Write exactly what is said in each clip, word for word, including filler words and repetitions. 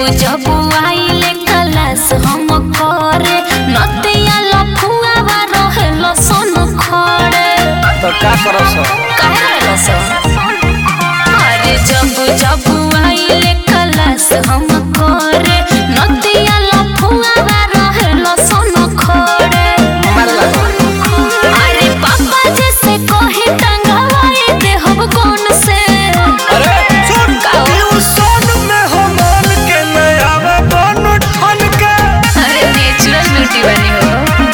जब आइले क्लास हम करे नतिया लफुआवा रहेलो सन खड़े तो का करस काहे रहलो अरे जब जब आइले क्लास हम करे नतिया लफुआवा रहेलो सन खड़े अरे पापा जैसे कहे टंगाए दे हम कौन से अरे सुन ट्यूशन में हमन के न आवे बन ठन के अरे नेचुरल ब्यूटी बनी हो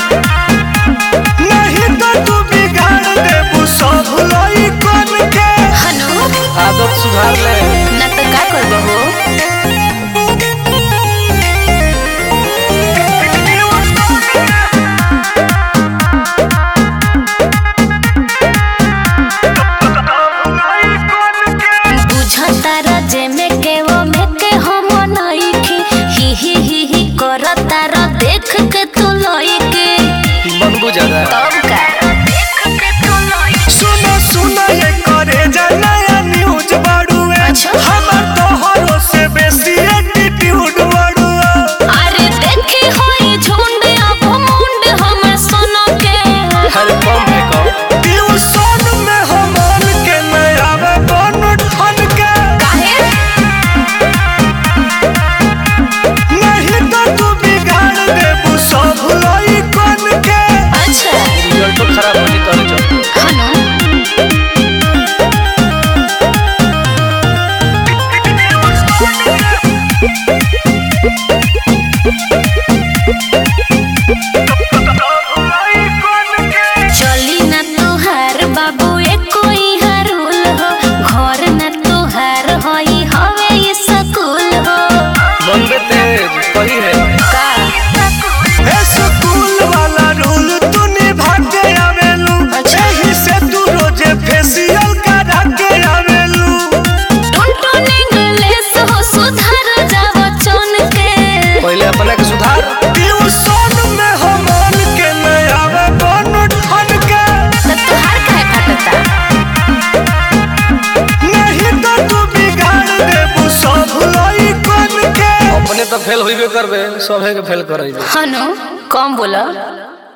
नहीं तो तू बिगाड़ देबू सब लई कन के हनु आदत सुधार ले ना तो का करबो हो बुझता रजे में के वो में के हम नइखी ही ही ही ही करता र देख के तू लइके मन बुझादा तब का देख के तू लइके सुनो सुनो ये करे जा नया न्यूज बाड़ुए अच्छा। हमर तोहरो से बेसी एटीट्यूड बाड़ुए अरे देखे होई झुंड अब मुंड हमर सोनो के हर कम है कम ट्यूशन में हमन के न आवे बन ठन के काहे नहीं तो तू बिगाड़ देबू सब लई कन के अच्छा रिजल्ट तो खराब हो जी तोरे चल हनु चली ना तुहार बाबू एको हरुल हो घर ना तुहार होई हवे ये स्कूल हो मन में तेज कही है का ए स्कूल वाला रूल तू निभा के आवेलू अच्छा। एही से तू रोजे फेशियल करा के आवेलू टुनटुन इंग्लिश हो सुधार जाव चुन के पहले अपने के सुधार ट्यूशन में हमन के न आवे बन ठन के तो तुहार काहे फटता नहीं तो तू बिगाड़ देबू सब लई कन के अपने तो फेल होइबे करबे सभे के फेल करइबे हनु कम बोला